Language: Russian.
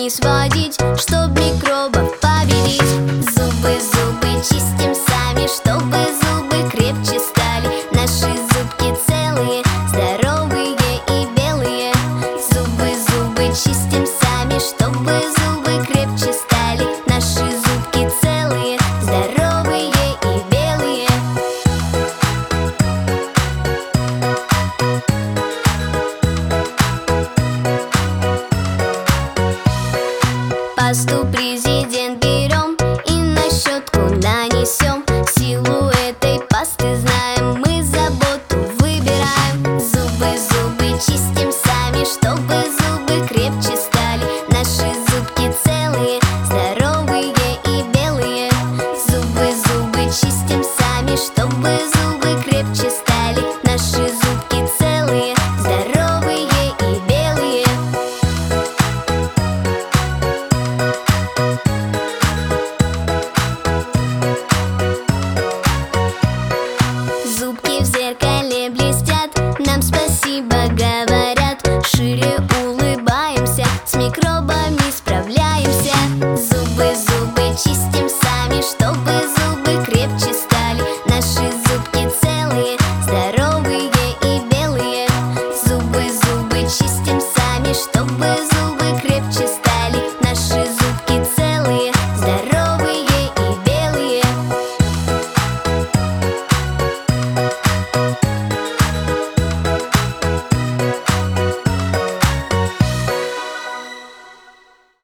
не сводить, чтоб микробов победить. Зубы, зубы чистим сами, чтобы зубы крепче стали. Наши зубки целые, здоровые и белые. Зубы, зубы чистим сами, чтобы зубы крепче стали. Наши зубки целые, здоровые и белые. Пасту